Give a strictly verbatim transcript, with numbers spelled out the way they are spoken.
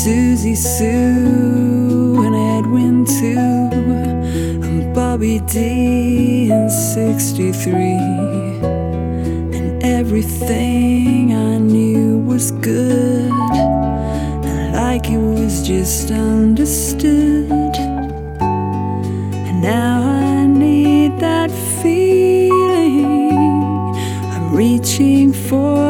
Susie Sue and Edwin too, and Bobby D in sixty-three. And everything I knew was good, and like it was just understood. And now I need that feeling I'm reaching for.